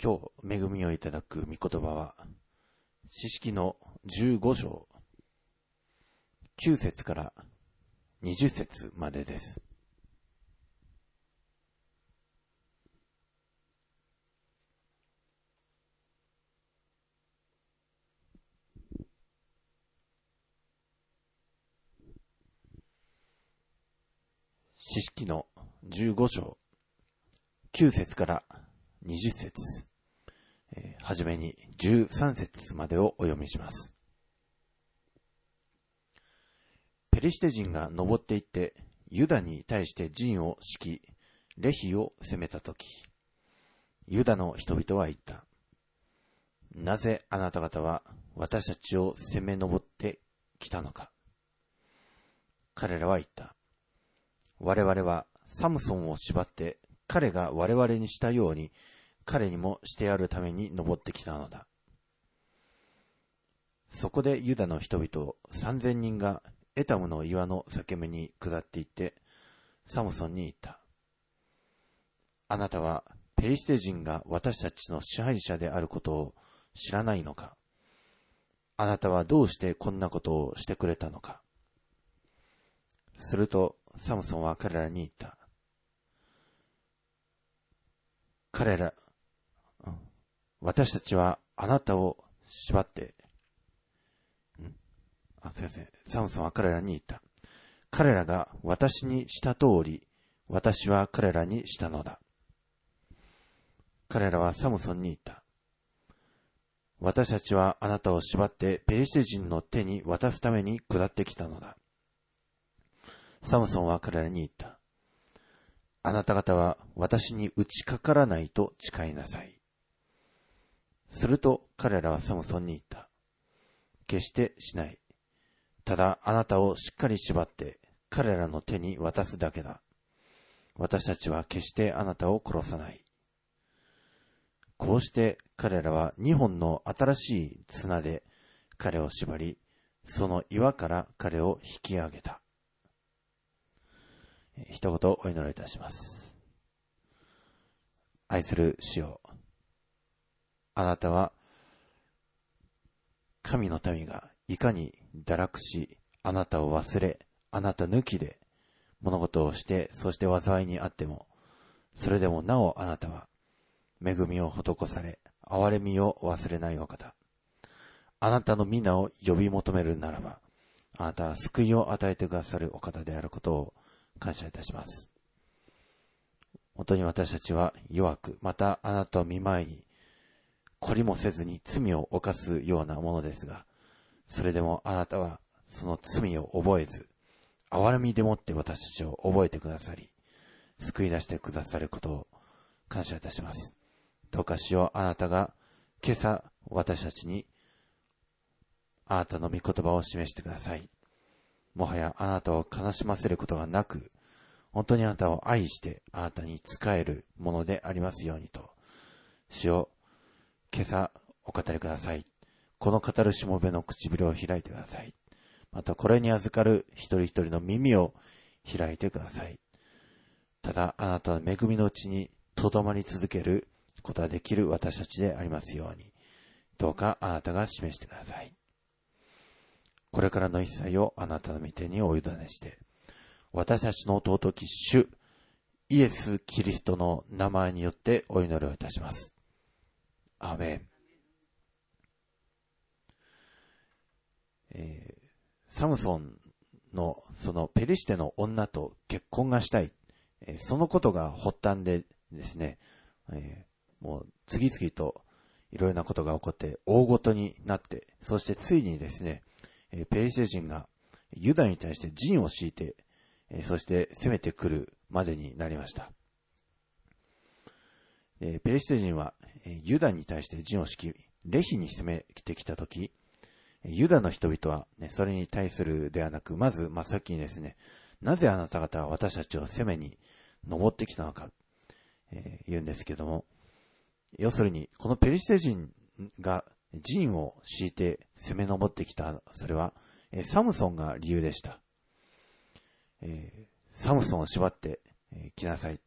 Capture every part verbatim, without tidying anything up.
今日恵みをいただく御言葉は、詩式のじゅうご章、きゅう節からにじゅっ節までです。詩式のじゅうご章、きゅう節からにじゅっ節、えー、はじめにじゅうさん節までをお読みします。ペリシテ人が登っていってユダに対して陣を敷き、レヒを攻めたとき、ユダの人々は言った。なぜあなた方は私たちを攻め上ってきたのか。彼らは言った。我々はサムソンを縛って彼が我々にしたように彼にもしてやるために登ってきたのだ。そこでユダの人々三千人がエタムの岩の裂け目に下っていってサムソンに言った。あなたはペリシテ人が私たちの支配者であることを知らないのか。あなたはどうしてこんなことをしてくれたのか。するとサムソンは彼らに言った。彼ら、私たちはあなたを縛って、んあ、すいません。サムソンは彼らに言った。彼らが私にした通り、私は彼らにしたのだ。彼らはサムソンに言った。私たちはあなたを縛ってペリシテ人の手に渡すために下ってきたのだ。サムソンは彼らに言った。あなた方は私に打ちかからないと誓いなさい。すると彼らはサムソンに言った。決してしない。ただあなたをしっかり縛って彼らの手に渡すだけだ。私たちは決してあなたを殺さない。こうして彼らは二本の新しい綱で彼を縛り、その岩から彼を引き上げた。一言お祈りいたします。愛する主よ、あなたは神の民がいかに堕落し、あなたを忘れ、あなた抜きで物事をして、そして災いにあっても、それでもなおあなたは恵みを施され、憐れみを忘れないお方。あなたの皆を呼び求めるならば、あなたは救いを与えてくださるお方であることを感謝いたします。本当に私たちは弱く、またあなたを見舞いに懲りもせずに罪を犯すようなものですが、それでもあなたはその罪を覚えず、憐れみでもって私たちを覚えてくださり、救い出してくださることを感謝いたします。どうかしよう、あなたが今朝私たちにあなたの御言葉を示してください。もはやあなたを悲しませることがなく、本当にあなたを愛してあなたに仕えるものでありますようにと、主を今朝お語りください。この語るしもべの唇を開いてください。またこれに預かる一人一人の耳を開いてください。ただあなたの恵みのうちにとどまり続けることができる私たちでありますように、どうかあなたが示してください。これからの一切をあなたの御手にお委ねして、私たちの尊き主イエス・キリストの名前によってお祈りをいたします。アーメン。えー、サムソンのそのペリシテの女と結婚がしたい、えー、そのことが発端でですね、えー、もう次々といろいろなことが起こって大ごとになって、そしてついにですね、えー、ペリシテ人がユダに対して陣を敷いて、えー、そして攻めてくるまでになりました。えー、ペリシテ人は、えー、ユダに対して陣を敷き、レヒに攻めてきたとき、ユダの人々は、ね、それに対するではなく、まず真っ先にですね、なぜあなた方は私たちを攻めに登ってきたのか、えー、言うんですけども、要するに、このペリシテ人が陣を敷いて攻め上ってきた、それは、えー、サムソンが理由でした。えー、サムソンを縛って、えー、来なさい。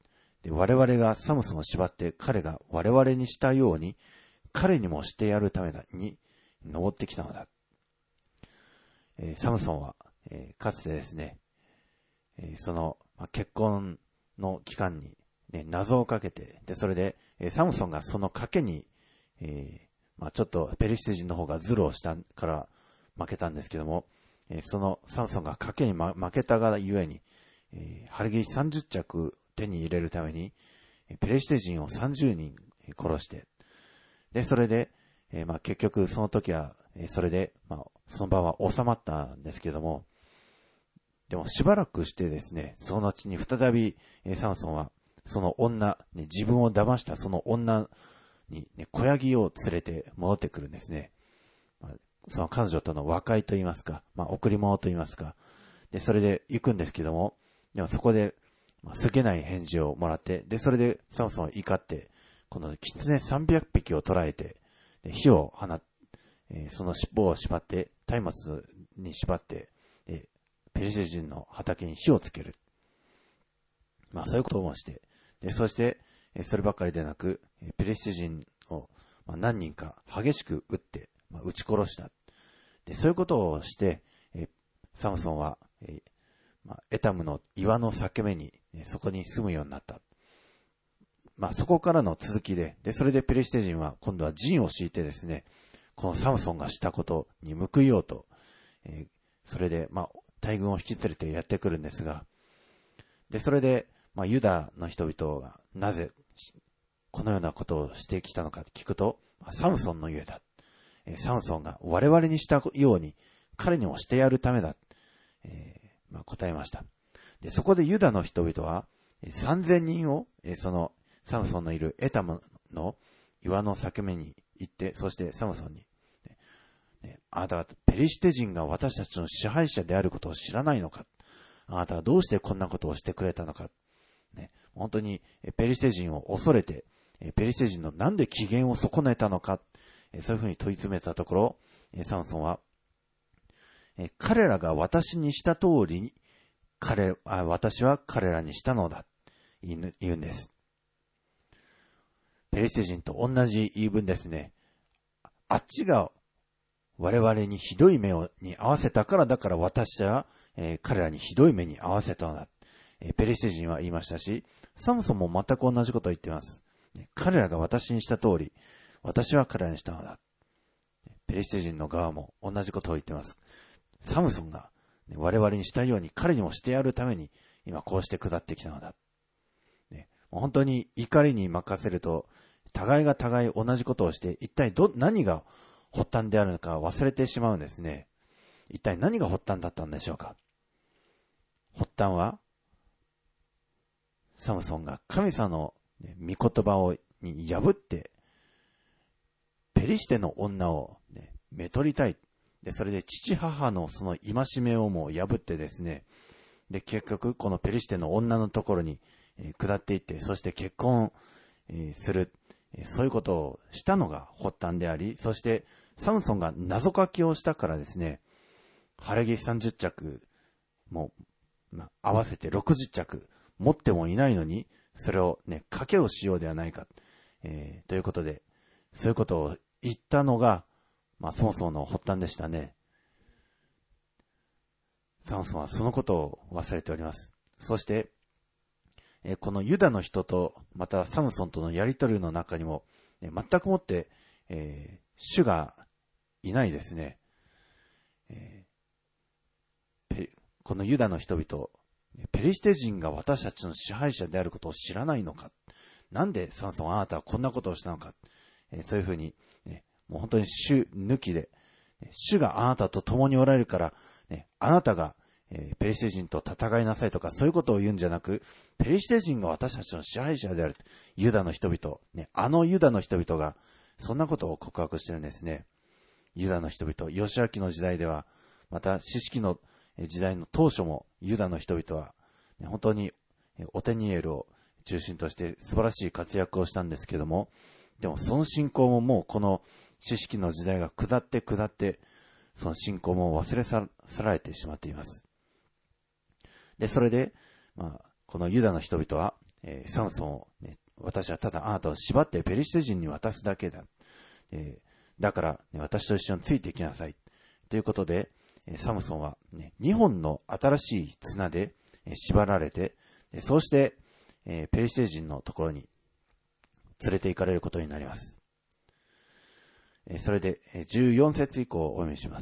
で、我々がサムソンを縛って彼が我々にしたように彼にもしてやるためだに登ってきたのだ。えー、サムソンは、えー、かつてですね、えー、その、まあ、結婚の期間に、ね、謎をかけて、で、それで、えー、サムソンがその賭けに、えーまあ、ちょっとペリシテ人の方がズルをしたから負けたんですけども、えー、そのサムソンが賭けに、ま、負けたがゆえに、えー、晴れ着さんじゅっちゃく手に入れるために、ペリシテ人をさんじゅうにん殺して、で、それで、えー、まあ結局その時は、えー、それで、まあその場は収まったんですけども、でもしばらくしてですね、その後に再び、えー、サムソンは、その女、ね、自分を騙したその女に、ね、子ヤギを連れて戻ってくるんですね。まあ、その彼女との和解といいますか、まあ贈り物といいますか、で、それで行くんですけども、でもそこで、まあ、すげない返事をもらって、で、それでサムソンは怒って、この狐さんびゃくぴきを捕らえて、で火を放っ、えー、その尻尾を縛って、松明に縛って、でペリシテ人の畑に火をつける。まあそういうことをして、で、そして、えー、そればっかりでなく、ペリシテ人を、まあ、何人か激しく撃って、まあ、撃ち殺した。で、そういうことをして、えー、サムソンは、えーまあ、エタムの岩の裂け目に、ね、そこに住むようになった。まあそこからの続きで、で、それでペリシテ人は今度は陣を敷いてですね、このサムソンがしたことに報いようと、えー、それで、まあ、大軍を引き連れてやってくるんですが、で、それで、まあ、ユダの人々がなぜこのようなことをしてきたのか聞くと、サムソンのゆえだ。えー、サムソンが我々にしたように彼にもしてやるためだ。えー、まあ、答えました。で、そこでユダの人々はさんぜんにんを、えー、そのサムソンのいるエタムの岩の裂け目に行って、そしてサムソンに、ねね、あなたはペリシテ人が私たちの支配者であることを知らないのか、あなたはどうしてこんなことをしてくれたのか、ね、本当にペリシテ人を恐れて、ペリシテ人のなんで機嫌を損ねたのか、そういうふうに問い詰めたところ、サムソンは、彼らが私にした通りに、彼あ私は彼らにしたのだ、言うんです。ペリシテ人と同じ言い分ですね。あっちが我々にひどい目をに合わせたからだから私は、えー、彼らにひどい目に合わせたのだ、えー。ペリシテ人は言いましたし、サムソンも全く同じことを言っています。彼らが私にした通り、私は彼らにしたのだ。ペリシテ人の側も同じことを言っています。サムソンが我々にしたように彼にもしてやるために今こうして下ってきたのだ。ね、本当に怒りに任せると互いが互い同じことをして一体ど何が発端であるのか忘れてしまうんですね。一体何が発端だったんでしょうか。発端はサムソンが神様の御言葉をに破ってペリシテの女を、ね、めとりたい。で、それで父母のその戒めをも破ってですね、で、結局このペリシテの女のところに、えー、下っていって、そして結婚、えー、する、えー、そういうことをしたのが発端であり、そしてサムソンが謎かけをしたからですね、晴れ着さんじゅっちゃくも、まあ、合わせてろくじゅっちゃく持ってもいないのに、それをね、賭けをしようではないか、えー、ということで、そういうことを言ったのが、まあ、そもそもの発端でしたね。サムソンはそのことを忘れております。そして、えー、このユダの人と、またサムソンとのやりとりの中にも、ね、全くもって、えー、主がいないですね。えー、このユダの人々、ペリシテ人が私たちの支配者であることを知らないのか。なんでサムソンあなたはこんなことをしたのか。えー、そういうふうに、ね、もう本当に主抜きで、主があなたと共におられるから、ね、あなたが、えー、ペリシテ人と戦いなさいとかそういうことを言うんじゃなく、ペリシテ人が私たちの支配者である。ユダの人々、ね、あのユダの人々がそんなことを告白してるんですね。ユダの人々、ヨシア記の時代では、また四式の時代の当初もユダの人々は、ね、本当にオテニエルを中心として素晴らしい活躍をしたんですけども、でもその信仰ももうこの四式の時代が下って下って、その信仰も忘れ去られてしまっています。で、それで、まあ、このユダの人々は、 えー、サムソンを、ね、私はただあなたを縛ってペリシテ人に渡すだけだ。えー、だから、ね、私と一緒についていきなさい。ということで、えー、サムソンは、ね、にほんの新しい綱で、えー、縛られて、そうして、えー、ペリシテ人のところに連れて行かれることになります。えー、それで、えー、じゅうよん節以降をお読みします。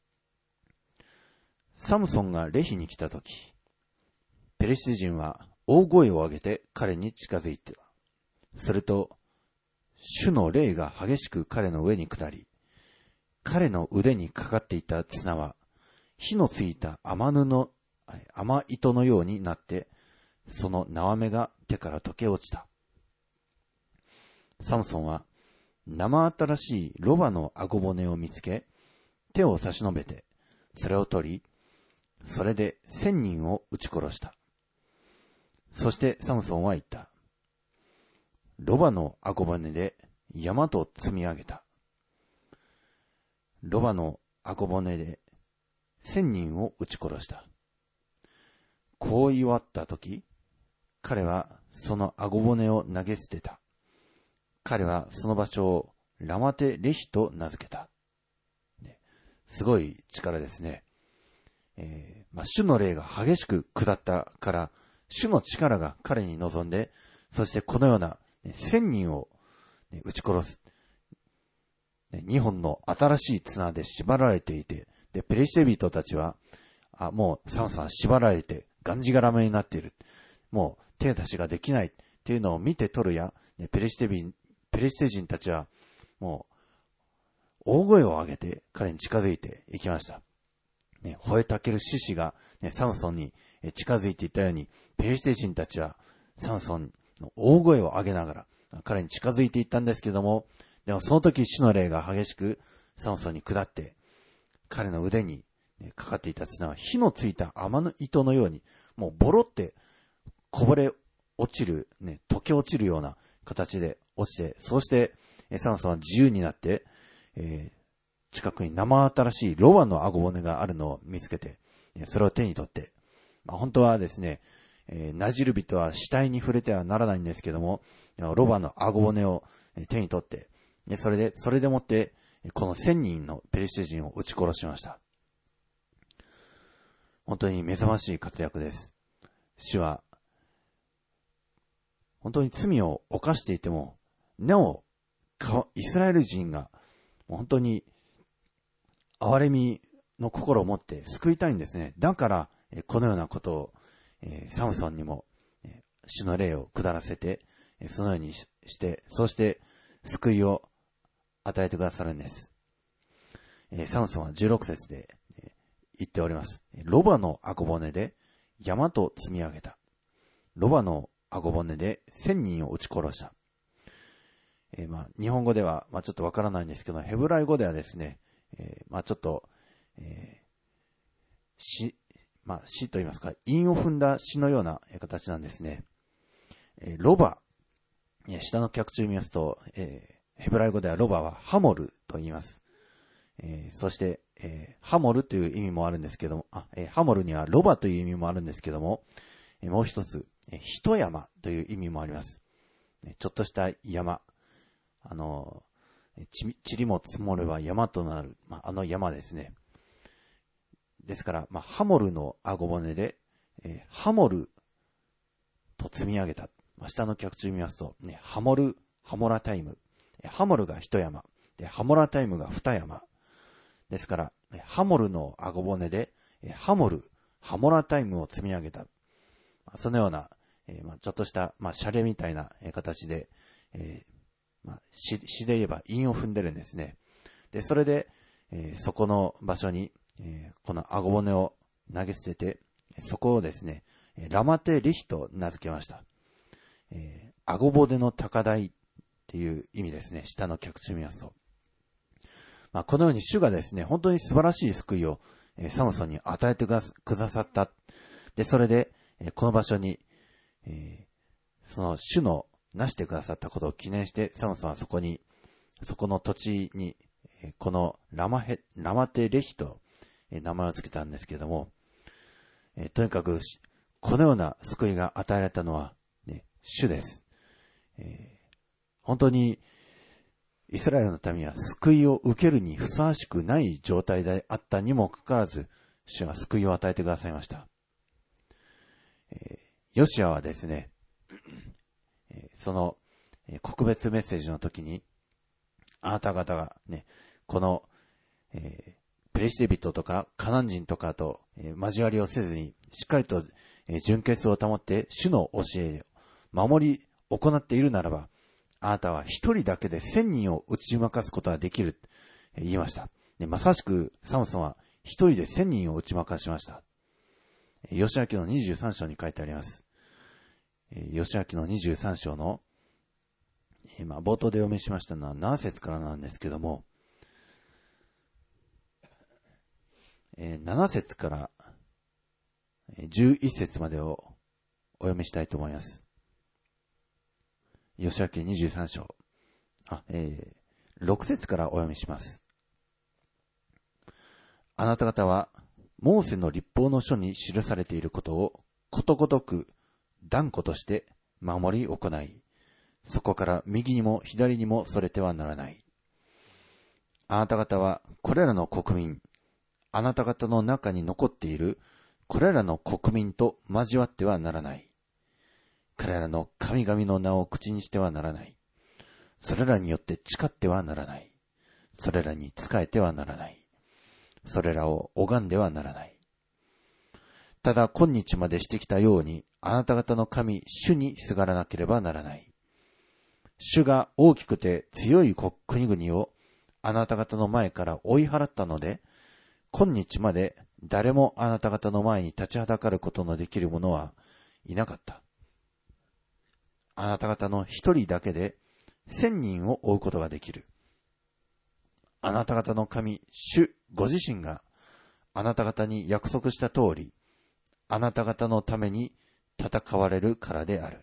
サムソンがレヒに来たとき、ペリシテ人は大声を上げて彼に近づいて、すると、主の霊が激しく彼の上に下り、彼の腕にかかっていた綱は、火のついた雨布、雨糸のようになって、その縄目が手から溶け落ちた。サムソンは、生新しいロバの顎骨を見つけ、手を差し伸べて、それを取り、それで千人を撃ち殺した。そしてサムソンは言った。ロバの顎骨で山と積み上げた。ロバの顎骨で千人を撃ち殺した。こう言わったとき、彼はその顎骨を投げ捨てた。彼はその場所をラマテレヒと名付けた。ね、すごい力ですね。えーまあ、主の霊が激しく下ったから、主の力が彼に臨んで、そしてこのような千人を撃ち殺す。二本の新しい綱で縛られていて、で、ペリシテ人たちは、あ、もうサムソンは縛られて、がんじがらめになっている。もう手出しができないっていうのを見て取るや、ペリシテ人、ペリシテ人たちは、もう、大声を上げて彼に近づいていきました。ね、吠えたける獅子が、ね、サムソンに近づいていったように、ペリシテ人たちはサムソンの大声を上げながら彼に近づいていったんですけども、でもその時主の霊が激しくサムソンに下って、彼の腕にかかっていた綱は火のついた雨の糸のように、もうボロってこぼれ落ちる、ね、溶け落ちるような形で落ちて、そうしてサムソンは自由になって、えー近くに生新しいロバの顎骨があるのを見つけて、それを手に取って、まあ、本当はですね、えー、ナジル人は死体に触れてはならないんですけども、ロバの顎骨を手に取って、それで、それでもって、この千人のペリシテ人を撃ち殺しました。本当に目覚ましい活躍です。主は、本当に罪を犯していても、なお、イスラエル人が、本当に、憐れみの心を持って救いたいんですね。だから、このようなことを、サムソンにも、主の霊を下らせて、そのようにして、そして救いを与えてくださるんです。サムソンはじゅうろく節で言っております。ロバの顎骨で山と積み上げた。ロバの顎骨で千人を撃ち殺した。えー、まあ日本語では、まあ、ちょっとわからないんですけど、ヘブライ語ではですね、えー、まあちょっと、えー、詩、まあ詩と言いますか、韻を踏んだ詩のような形なんですね。えー、ロバ、下の脚注見ますと、えー、ヘブライ語ではロバはハモルと言います。えー、そして、えー、ハモルという意味もあるんですけども、あ、えー、ハモルにはロバという意味もあるんですけども、えー、もう一つ、えー、一山という意味もあります。ちょっとした山、あのち、塵も積もれば山となる、まあ、あの山ですね。ですから、まあ、ハモルの顎骨で、えー、ハモルと積み上げた。まあ、下の脚注見ますと、ね、ハモル、ハモラタイム。ハモルが一山。で、ハモラタイムが二山。ですから、ハモルの顎骨で、ハモル、ハモラタイムを積み上げた。そのような、えーまあ、ちょっとした、まあ、シャレみたいな形で、えーまあ、詩、詩で言えば韻を踏んでるんですね。で、それで、えー、そこの場所に、えー、この顎骨を投げ捨てて、そこをですね、ラマテリヒと名付けました。えー、顎骨の高台っていう意味ですね。下の脚注見ますと。まあ、このように主がですね、本当に素晴らしい救いを、えー、サムソンに与えてくださった。で、それで、えー、この場所に、えー、その主のなしてくださったことを記念して、サムソンはそこに、そこの土地に、えー、このラマヘ、ラマテレヒと、えー、名前を付けたんですけれども、えー、とにかく、このような救いが与えられたのは、ね、 主です。えー、本当にイスラエルの民は救いを受けるにふさわしくない状態であったにもかかわらず、主は救いを与えてくださいました。えー、ヨシアはですね、その告別メッセージの時に、あなた方がね、この、えー、ペリシテ人とかカナン人とかと、えー、交わりをせずに、しっかりと、えー、純潔を保って主の教えを守り行っているならば、あなたは一人だけで千人を打ち負かすことができる、えー、言いました。で、まさしくサムソンは一人で千人を打ち負かしました。ヨシア記のにじゅうさん章に書いてあります。ヨシア記のにじゅうさん章の、今冒頭で読みしましたのはなな節からなんですけども、なな節からじゅういち節までをお読みしたいと思います。ヨシア記にじゅうさん章、あ、えー、ろく節からお読みします。あなた方はモーセの律法の書に記されていることをことごとく断固として守り行い、そこから右にも左にもそれてはならない。あなた方はこれらの国民、あなた方の中に残っているこれらの国民と交わってはならない。彼らの神々の名を口にしてはならない。それらによって誓ってはならない。それらに仕えてはならない。それらを拝んではならない。ただ今日までしてきたように、あなた方の神、主にすがらなければならない。主が大きくて強い国々をあなた方の前から追い払ったので、今日まで誰もあなた方の前に立ちはだかることのできる者はいなかった。あなた方の一人だけで千人を追うことができる。あなた方の神、主ご自身があなた方に約束した通り、あなた方のために戦われるからである。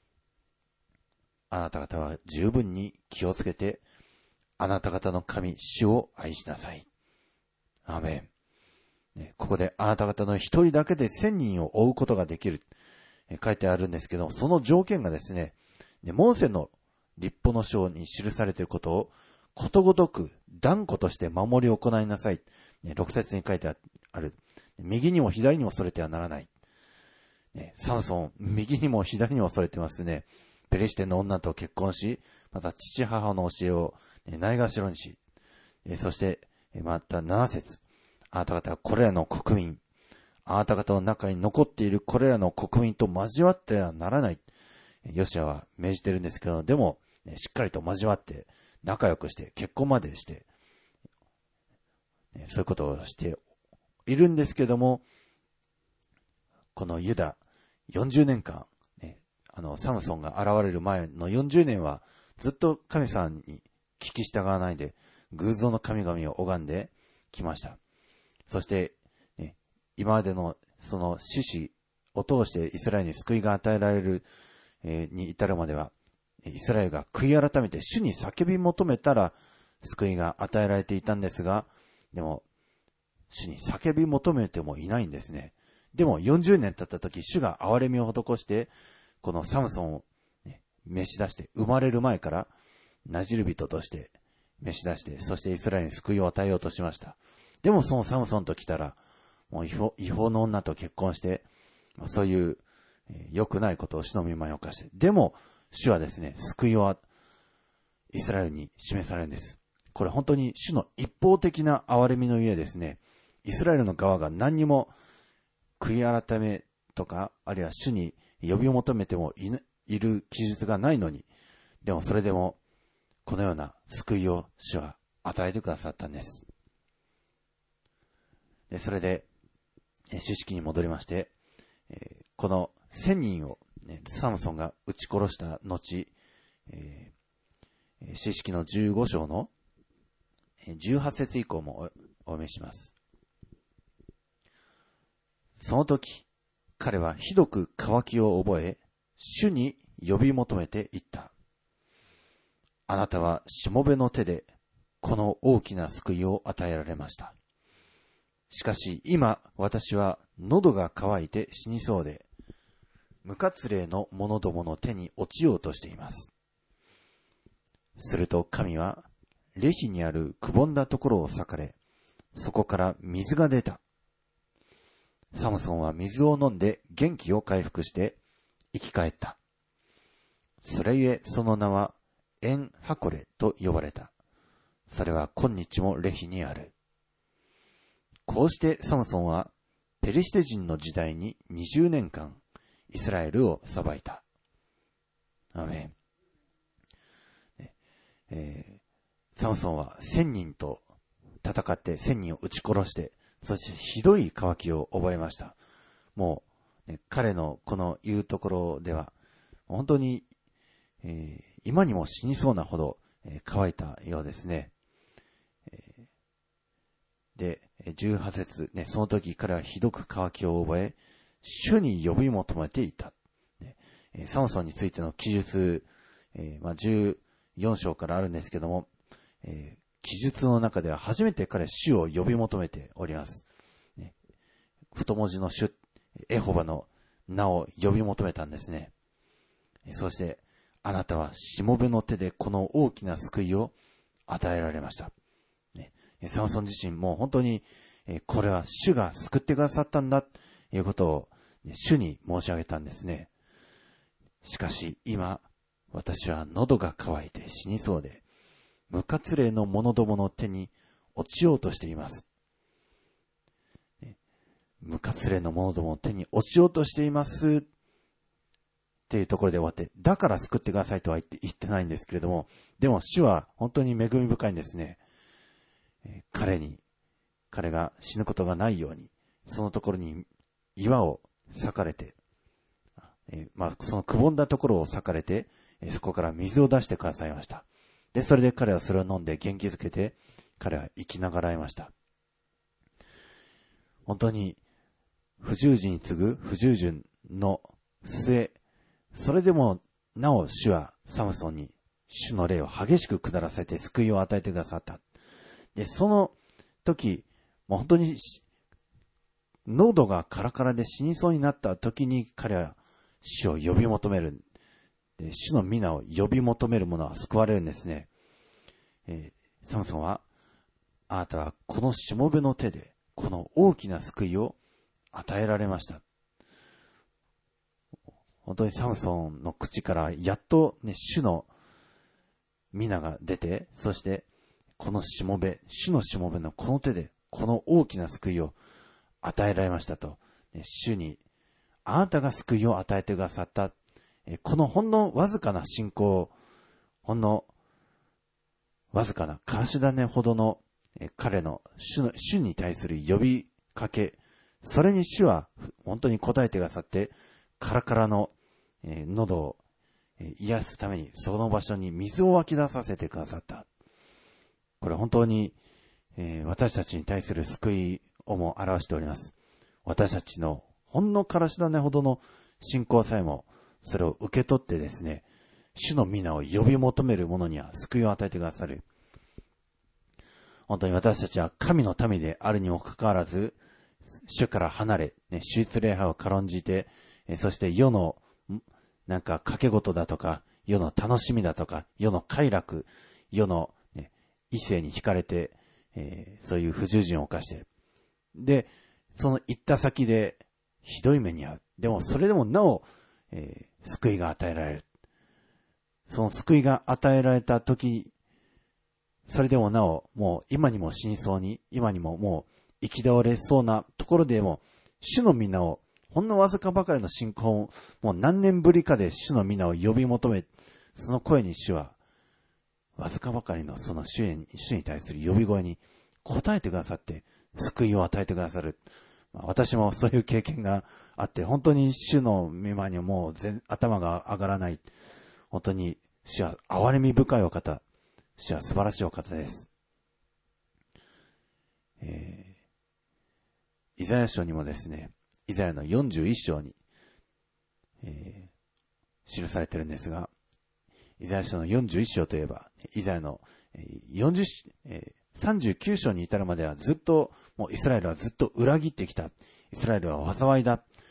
あなた方は十分に気をつけて、あなた方の神、主を愛しなさい。アーメン。ね、ここであなた方の一人だけで千人を追うことができる。え書いてあるんですけど、その条件がですね、ねモーセの律法の書に記されていることをことごとく断固として守り行いなさい。ね、ろく節に書いてある。右にも左にもそれてはならない。ね、サムソン、右にも左にもそれてますね。ペリシテの女と結婚し、また父母の教えを、ね、ないがしろにし、えそして、またなな節。あなた方はこれらの国民、あなた方の中に残っているこれらの国民と交わってはならない。ヨシアは命じてるんですけど、でも、ね、しっかりと交わって、仲良くして、結婚までして、ね、そういうことをしているんですけども、このユダ、よんじゅうねんかん、ね、あの、サムソンが現れる前のよんじゅうねんは、ずっと神様に聞き従わないで、偶像の神々を拝んできました。そして、ね、今までのその獅子を通してイスラエルに救いが与えられる、えー、に至るまでは、イスラエルが悔い改めて主に叫び求めたら救いが与えられていたんですが、でも、主に叫び求めてもいないんですね。でもよんじゅうねん経った時、主が憐れみを施して、このサムソンを、ね、召し出して、生まれる前から、なじる人として召し出して、そしてイスラエルに救いを与えようとしました。でもそのサムソンと来たら、もう違法、違法の女と結婚して、そういう、えー、良くないことを主の御前に犯して、でも、主はですね、救いをイスラエルに示されるんです。これ本当に主の一方的な憐れみのゆえですね、イスラエルの側が何にも悔い改めとか、あるいは主に呼び求めても い, いる記述がないのに、でもそれでもこのような救いを主は与えてくださったんです。でそれで、詩式に戻りまして、この千人を、ね、サムソンが撃ち殺した後、えー、詩式のじゅうご章のじゅうはち節以降もお読みします。その時、彼はひどく渇きを覚え、主に呼び求めていった。あなたはしもべの手でこの大きな救いを与えられました。しかし今私は喉が渇いて死にそうで、 無活霊の者どもの手に落ちようとしています。すると神はレヒにあるくぼんだところを裂かれ、そこから水が出た。サムソンは水を飲んで元気を回復して生き返った。それゆえその名はエンハコレと呼ばれた。それは今日もレヒにある。こうしてサムソンはペリシテ人の時代ににじゅうねんかんイスラエルを裁いた。アメン。えー、サムソンは千人と戦って千人を撃ち殺して、そしてひどい渇きを覚えました。もう、ね、彼のこの言うところでは本当に、えー、今にも死にそうなほど、えー、乾いたようですね。えー、でじゅうはち節、ね、その時彼はひどく渇きを覚え、主に呼び求めていた。ね、えー、サムソンについての記述、えーまあ、じゅうよん章からあるんですけども、えー、記述の中では初めて彼は主を呼び求めております。ね、太文字の主、エホバの名を呼び求めたんですね。そして、あなたはしもべの手でこの大きな救いを与えられました。ね、サムソン自身も本当に、これは主が救ってくださったんだということを主に申し上げたんですね。しかし今、私は喉が渇いて死にそうで、無活霊の者どもの手に落ちようとしています。ね、無活霊の者どもの手に落ちようとしていますっていうところで終わって、だから救ってくださいとは言って、言ってないんですけれども、でも主は本当に恵み深いんですね。えー、彼に、彼が死ぬことがないように、そのところに岩を裂かれて、えー、まあそのくぼんだところを裂かれて、そこから水を出してくださいました。で、それで彼はそれを飲んで元気づけて、彼は生きながらえました。本当に、不従順に次ぐ不従順の末、それでもなお主はサムソンに主の霊を激しく下らせて救いを与えてくださった。で、その時、もう本当に、喉がカラカラで死にそうになった時に彼は主を呼び求める。主の皆を呼び求める者は救われるんですね。えー、サムソンは、あなたはこのしもべの手で、この大きな救いを与えられました。本当にサムソンの口からやっとね、主の皆が出て、そして、このしもべ、主のしもべのこの手で、この大きな救いを与えられましたと、ね、主に、あなたが救いを与えてくださった。このほんのわずかな信仰、ほんのわずかなからし種ほどの彼の 主の、主に対する呼びかけ、それに主は本当に応えてくださって、カラカラの喉を癒すためにその場所に水を湧き出させてくださった。これ本当に私たちに対する救いをも表しております。私たちのほんのからし種ほどの信仰さえもそれを受け取ってですね、主の皆を呼び求める者には救いを与えてくださる。本当に私たちは神の民であるにもかかわらず、主から離れ、ね、主律礼拝を軽んじて、そして世のなんか賭け事だとか、世の楽しみだとか、世の快楽、世の、ね、異性に惹かれて、えー、そういう不従順を犯して、で、その行った先でひどい目に遭う。でもそれでもなお、えー、救いが与えられる。その救いが与えられた時、それでもなお、もう今にも死にそうに、今にももう生き倒れそうなところでも、主の皆を、ほんのわずかばかりの信仰を、もう何年ぶりかで主の皆を呼び求め、その声に主は、わずかばかりのその主に、主に対する呼び声に応えてくださって、救いを与えてくださる。まあ、私もそういう経験があって、本当に主の御前にはもう全頭が上がらない。本当に主は憐れみ深いお方。主は素晴らしいお方です。えー、イザヤ書にもですね、イザヤのよんじゅういっ章に、えー、記されているんですが、イザヤ書のよんじゅういっ章といえば、イザヤのよんじゅう、えー、さんじゅうきゅう章に至るまではずっと、もうイスラエルはずっと裏切ってきた。イスラエルは災いだ。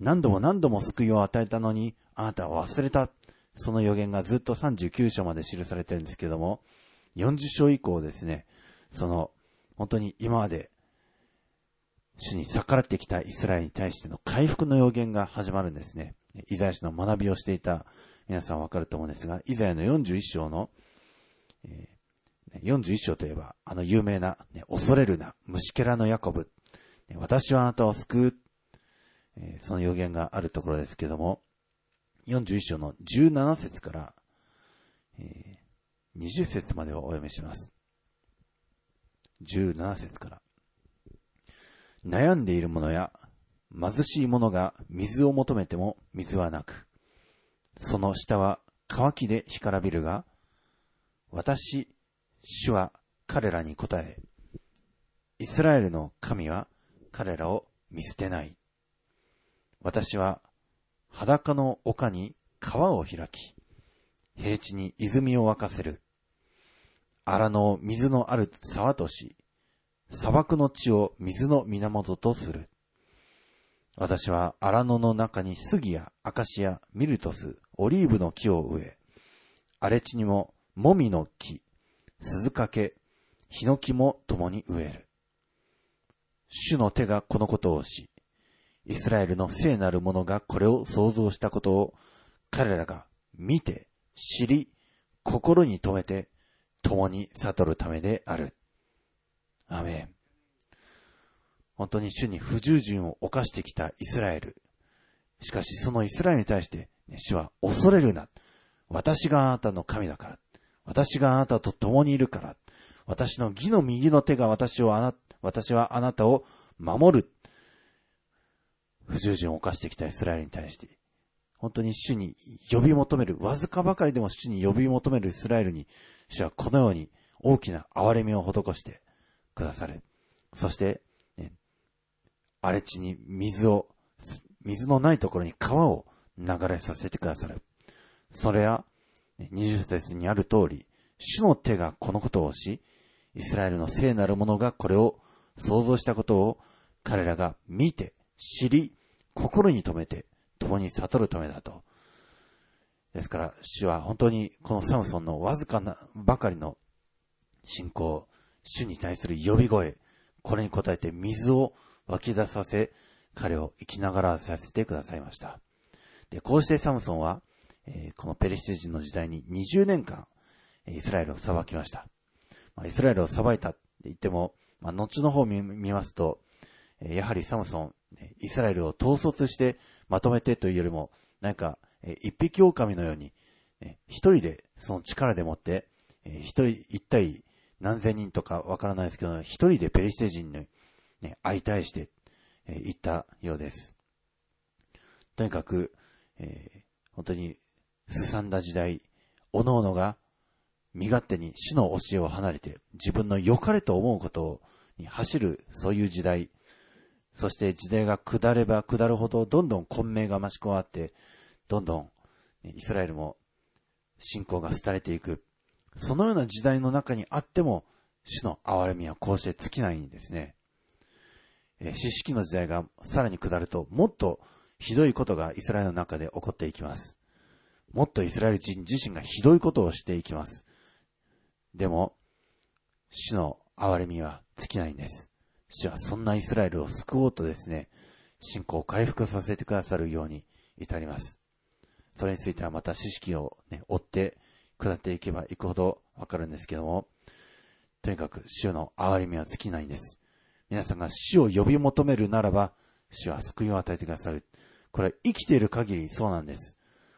何度も何度も救いを与えたのに、あなたは忘れた。その予言がずっとさんじゅうきゅう章まで記されてるんですけども、よんじゅっ章以降ですね、その、本当に今まで、主に逆らってきたイスラエルに対しての回復の予言が始まるんですね。イザヤ書の学びをしていた皆さんわかると思うんですが、イザヤのよんじゅういっ章の、えー、よんじゅういっ章といえば、あの有名な、ね、恐れるな、虫けらのヤコブ、私はあなたを救う、えー、その予言があるところですけども、よんじゅういっ章のじゅうなな節から、えー、にじゅっ節までをお読みします。じゅうなな節から。悩んでいる者や貧しい者が水を求めても水はなく、その下は乾きで干からびるが、私、主は彼らに答え、イスラエルの神は彼らを見捨てない。私は裸の丘に川を開き、平地に泉を沸かせる。荒野を水のある沢とし、砂漠の地を水の源とする。私は荒野の中に杉やアカシア、ミルトス、オリーブの木を植え、荒れ地にもモミの木、鈴掛、ヒノキも共に植える。主の手がこのことをし、イスラエルの聖なる者がこれを創造したことを彼らが見て、知り、心に留めて、共に悟るためである。アーメン。本当に主に不従順を犯してきたイスラエル。しかしそのイスラエルに対して、主は恐れるな。私があなたの神だから。私があなたと共にいるから。私の義の右の手が私をあな、私はあなたを守る。不従順を犯してきたイスラエルに対して、本当に主に呼び求める、わずかばかりでも主に呼び求めるイスラエルに、主はこのように大きな憐れみを施してくださる。そして、ね、荒れ地に水を、水のないところに川を流れさせてくださる。それは、にじゅう節にある通り、主の手がこのことをし、イスラエルの聖なる者がこれを創造したことを彼らが見て、知り、心に留めて、共に悟るためだと。ですから、主は本当にこのサムソンのわずかなばかりの信仰、主に対する呼び声、これに応えて水を湧き出させ、彼を生きながらさせてくださいました。で、こうしてサムソンは、えー、このペリシテ人の時代ににじゅうねんかん、イスラエルを裁きました。まあ、イスラエルを裁いたって言っても、まあ、後の方を 見, 見ますと、えー、やはりサムソン、イスラエルを統率してまとめてというよりも、なんか、えー、一匹狼のように、えー、一人でその力でもって、えー、一人、一体何千人とかわからないですけど、一人でペリシテ人に、ね、相対して、えー、言ったようです。とにかく、えー、本当にすさんだ時代、おのおのが身勝手に主の教えを離れて自分の良かれと思うことに走る、そういう時代。そして時代が下れば下るほどどんどん混迷が増し加わって、どんどんイスラエルも信仰が廃れていく。そのような時代の中にあっても、主の憐れみはこうして尽きないんですね。四式の時代がさらに下ると、もっとひどいことがイスラエルの中で起こっていきます。もっとイスラエル人自身がひどいことをしていきます。でも、主の憐れみは尽きないんです。主はそんなイスラエルを救おうとですね、信仰を回復させてくださるように至ります。それについてはまた知識を、ね、追って下っていけばいくほどわかるんですけども、とにかく主の憐れみは尽きないんです。皆さんが主を呼び求めるならば、主は救いを与えてくださる。これは生きている限りそうなんです。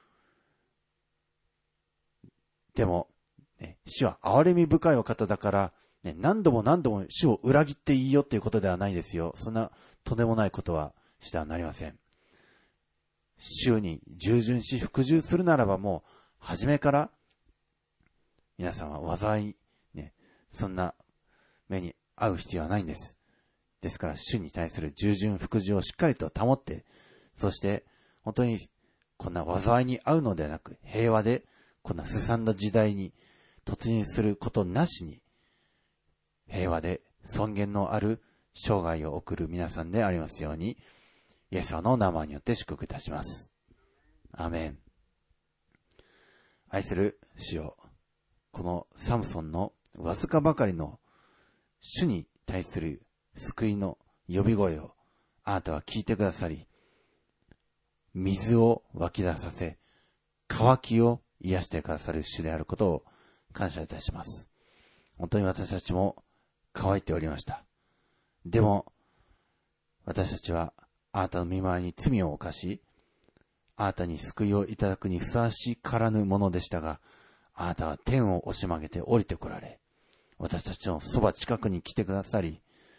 でも、ね、主は憐れみ深いお方だから、ね、何度も何度も主を裏切っていいよっていうことではないですよ。そんなとんでもないことはしてはなりません。主に従順し服従するならばもう初めから皆さんは災い、ね、そんな目に遭う必要はないんです。ですから主に対する従順服従をしっかりと保って、そして本当にこんな災いに遭うのではなく、平和でこんなすさんだ時代に突入することなしに、平和で尊厳のある生涯を送る皆さんでありますように、 イエス様の名前によって祝福いたします。アーメン。愛する主よ、このサムソンのわずかばかりの主に対する救いの呼び声をあなたは聞いてくださり、水を湧き出させ、渇きを癒してくださる主であることを感謝いたします。本当に私たちも乾いておりました。でも私たちはあなたの御前に罪を犯し、あなたに救いをいただくにふさわしからぬものでしたが、あなたは天を押し曲げて降りてこられ、私たちのそば近くに来てくださり、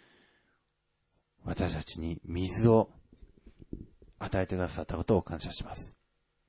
私たちに水を与えてくださったことを感謝します。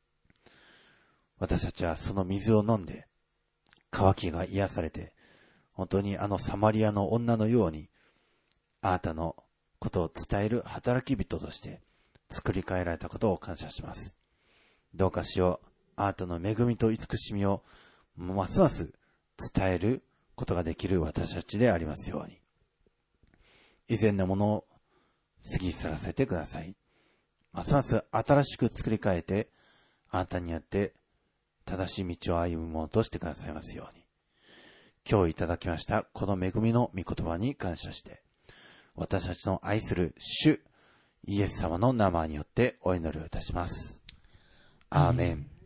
私たちはその水を飲んで渇きが癒されて、本当にあのサマリアの女のようにあなたのことを伝える働き人として作り変えられたことを感謝します。どうかしよう、あなたの恵みと慈しみをますます伝えることができる私たちでありますように。以前のものを過ぎ去らせてください。ますます新しく作り変えて、あなたにあって正しい道を歩むものとしてくださいますように。今日いただきましたこの恵みの御言葉に感謝して、私たちの愛する主イエス様の名前によってお祈りをいたします。アーメン。